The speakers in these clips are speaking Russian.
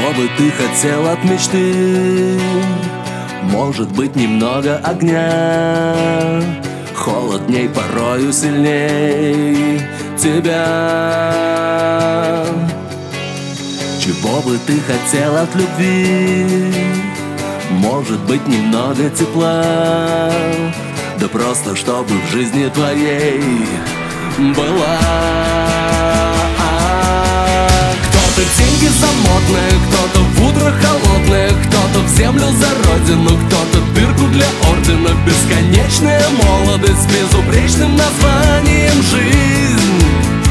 Чего бы ты хотел от мечты? Может быть, немного огня, холодней, порою сильней тебя. Чего бы ты хотел от любви? Может быть, немного тепла, да просто чтобы в жизни твоей была. Кто-то деньги замотные, кто-то в утро холодные, кто-то в землю за родину, кто-то дырку для ордена. Бесконечная молодость с безупречным названием жизнь.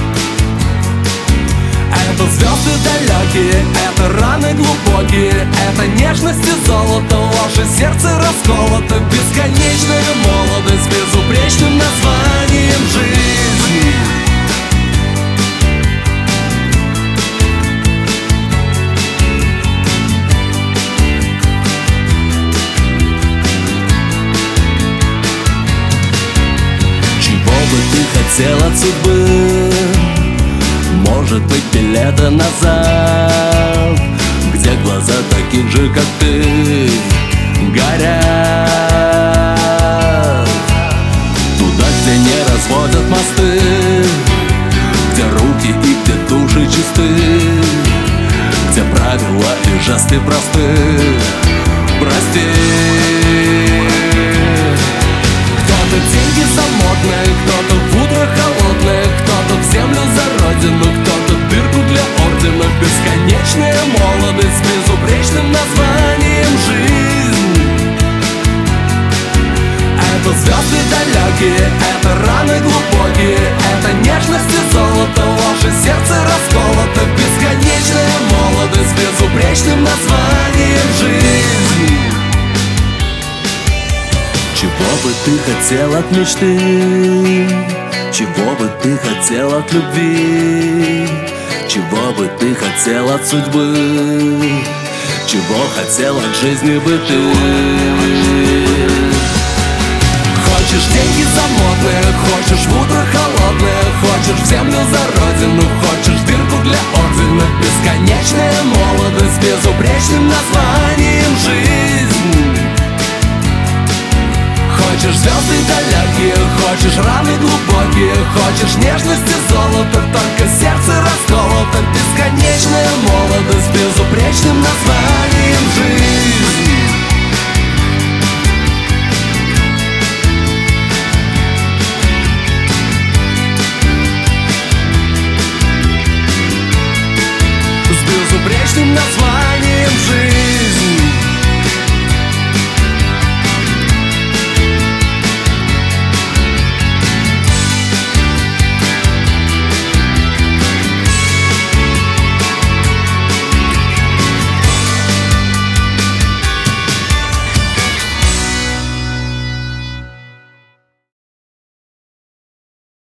Это звезды далекие, это раны глубокие, это нежность и золото, ложь и сердце расколото. Бесконечная молодость с безупречным названием жизнь. Чего бы ты хотел от судьбы? Может быть, билеты назад, где глаза таких же, как ты, горят. Туда, где не разводят мосты, где руки и где души чисты, где правила и жесты просты. Прости. Кто-то деньги замотные, кто-то в утро холодные, кто-то в землю за родину, кто-то дырку для ордена. Бесконечная молодость с безупречным названием жизнь. Это звезды далекие, это раны глубокие, это нежность и золото, ложь и сердце расколото. Бесконечная молодость с безупречным названием жизнь. Чего бы ты хотел от мечты? Чего бы ты хотел от любви? Чего бы ты хотел от судьбы? Чего хотел от жизни бы ты? Хочешь деньги замотные, хочешь в утро холодное, хочешь в землю за родину, хочешь дырку для ордена. Бесконечная молодость с безупречным названием жизнь. Хочешь звезды далекие, хочешь раны глубокие, хочешь нежность и золото, только сердце расколото. Бесконечная молодость с безупречным названием жизнь.